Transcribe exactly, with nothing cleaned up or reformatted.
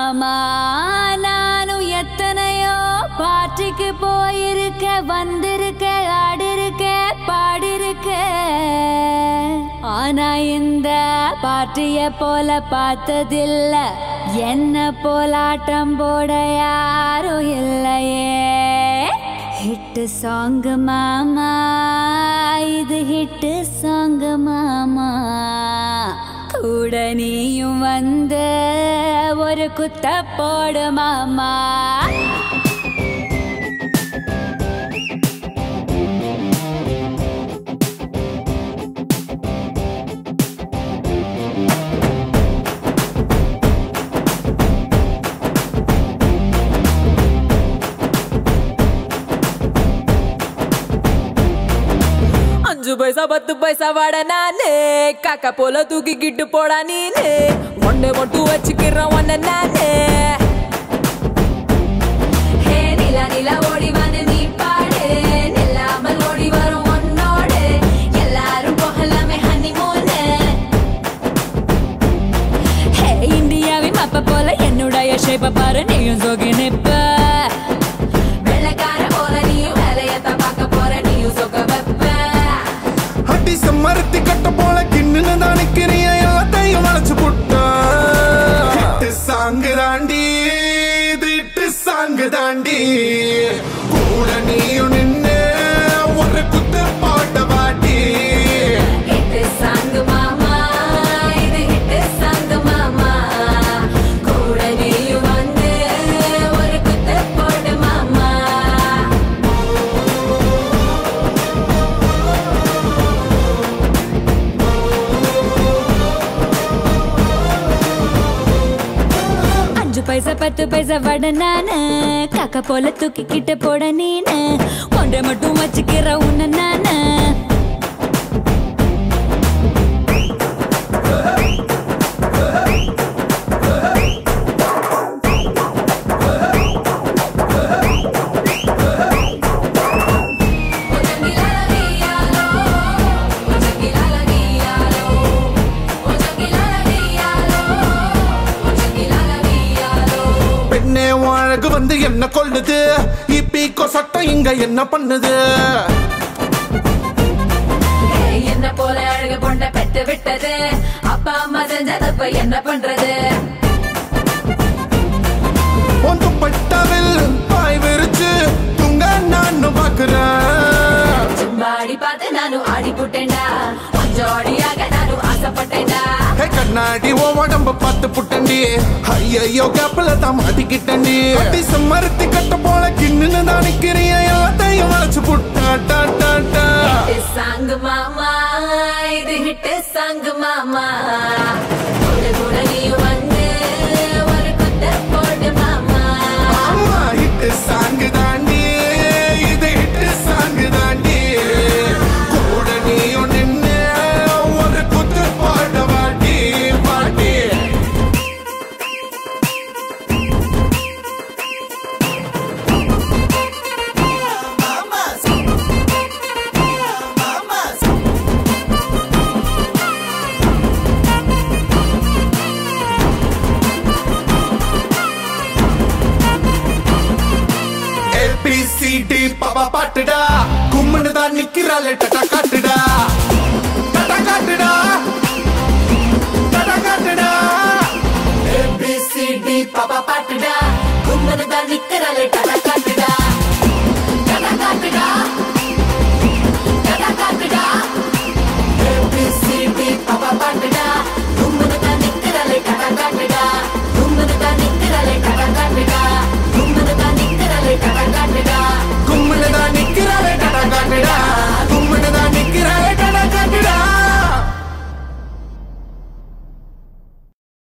மாமா நானும் எத்தனையோ பாட்டுக்கு போயிருக்க வந்திருக்க ஆடிருக்க பாடிருக்க ஆனா இந்த பாட்டிய போல பார்த்ததில்ல என்ன போலாட்டம் போட யாரும் இல்லையே ஹிட் சாங் மாமா இது ஹிட் சாங் மாமா கூட நீயும் வந்து ஒரு குத்த போடு மாமா அஞ்சு பைசா பத்து பைசா வாட நானே காக்கா போல தூக்கிக்கிட்டு போடா நீனே ஒன்னே மட்டும் வச்சுக்கிறேன் ஒன்ன நானே ஹே நிலா நிலா ஓடி வந்து நீ பாடு நில்லாமல் ஓடி வரும் உன்னோடு எல்லாரும் போகலாமே ஹனிமூன் ஹே இந்தியாவின் மப்ப போல என்னுடைய ஷேப்ப பாரு நீயும் சோகி நிப்ப வெள்ளக்கார போல நீயும் வேலையத்த பார்க்க போற நீயும் சொக்க வைப்ப மரத்தி கட்ட போல கிண்ணு தானிக்கிறிய எல்லாத்தையும் வளைச்சு புட்டா சாங்கு தாண்டி திட்டு சாங்கு தாண்டி கூட நீயும் நின்று ஒரு குத்து பாட்ட பாட்டி சாங்கு மாமா இது ஹிட்டு சாங்கு மாமா கூட நீயும் வந்து ஒரு குத்து போடு மாமா பைசா பத்து பைசா வட நானு காக்கா போல தூக்கிக்கிட்ட போட நீனு ஒன்றை மட்டும் வச்சுக்கிற உன்ன நானு அழகு வந்து என்ன கொள்ளுது இப்பீக்கோ சட்டம் இங்க என்ன பண்ணுது என்ன போல அழகு பொண்ண பெற்று விட்டது அப்பா அம்மா செஞ்சதப்ப என்ன பண்றது ஒன்று பட்டாவில் பாய் விரிச்சு துங்க நானும் பாக்குறேன் சும்மாடி பார்த்து நானும் ஆடி புட்டேன்டா கொஞ்சம் ஆடியாக நானும் ஆசைப்பட்டேன்டா கண்ணாடி ஓ உடம்ப பார்த்து புட்டண்டி ஐயோ கேப்பல தான் மாட்டிக்கிட்டண்டி மரத்தி கட்ட போல கிண்ணு தானிக்கிறிய எல்லாத்தையும் வளைச்சு புட்டா சாங்கு மாமா இது ஹிட்டு சாங்கு மாமா கூட கூட நீயும் வந்து ஒரு குத்த போடு மாமா ஆமா ஹிட்டு சாங்கு தாண்டி இது ஹிட்டு சாங்கு தாண்டி கூட நீயும் நின்று ஒரு குத்து பாட வாட்டி பாட்டி ஏபிசிடி பாபா பாட்டுடா கும்முன்னு தான் நிக்கிறாளே டட்டா காட்டுடா டட்டா காட்டுடா டட்டா காட்டுடா ஏபிசிடி பாப்பா பாட்டுடா கும்மனு தான் நிக்கிறாளே டடா காட்டு